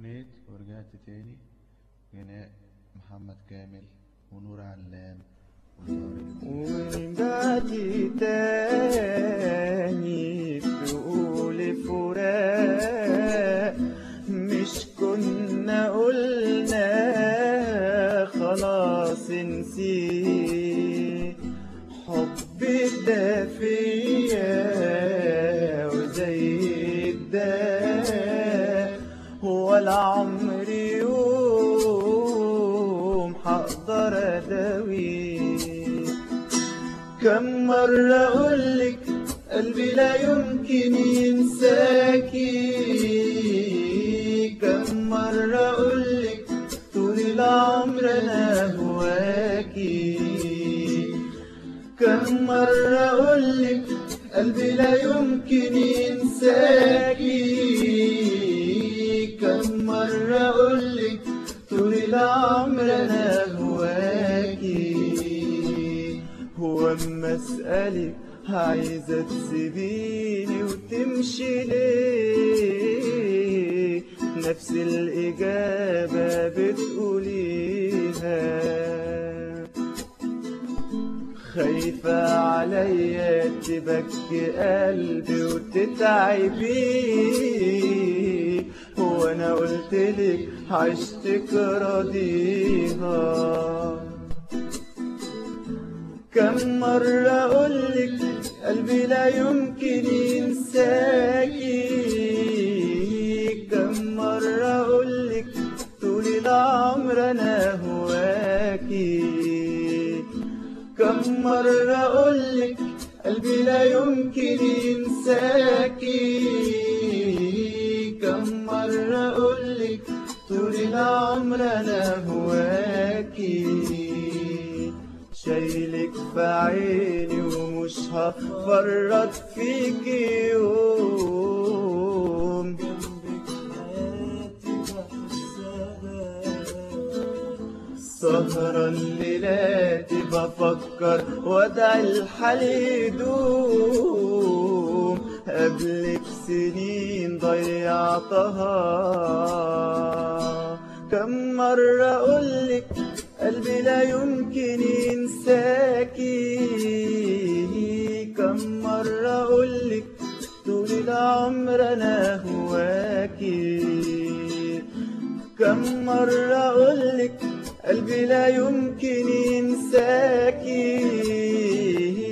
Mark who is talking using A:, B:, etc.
A: أغنية ورجعت تاني، غناء محمد كامل ونور علام وطارق.
B: ورجعت تاني تقول فراق، مش كنا قلنا خلاص نسيت حبي ده فيا وزي الداء، ولا عمري يوم حقدر اداويه. كم مرة اقولك قلبي لا يمكن ينساكي، كم مرة اقولك طول العمر انا هواكي، كم مرة اقولك قلبي لا يمكن ينساكي، كم مرة اقولك طول العمر انا هواكي. هو اما اسألك عايزة تسيبيني وتمشي ليه، نفس الإجابة بتقوليها. خايفة عليا تبكي قلبي وتتعبيه، وانا قلتلك عشتك راضيها. كم مرة اقولك قلبي لا يمكن ينساكي، كم مرة اقولك طول العمر انا هواكي، كم مرة اقولك قلبي لا يمكن ينساكي، كم مرة اقولك طول العمر انا هواكي. شايلك في عيني ومش هفرط فيكي يوم، جنبك حياتي بحسها. سهران ليلاتي بفكر وادعي الحال يدوم، قبلك سنين ضيعتها. كم مرة اقولك قلبي لا يمكن ينساكي، كم مرة اقولك طول العمر انا هواكي، كم مرة اقولك قلبي لا يمكن ينساكي،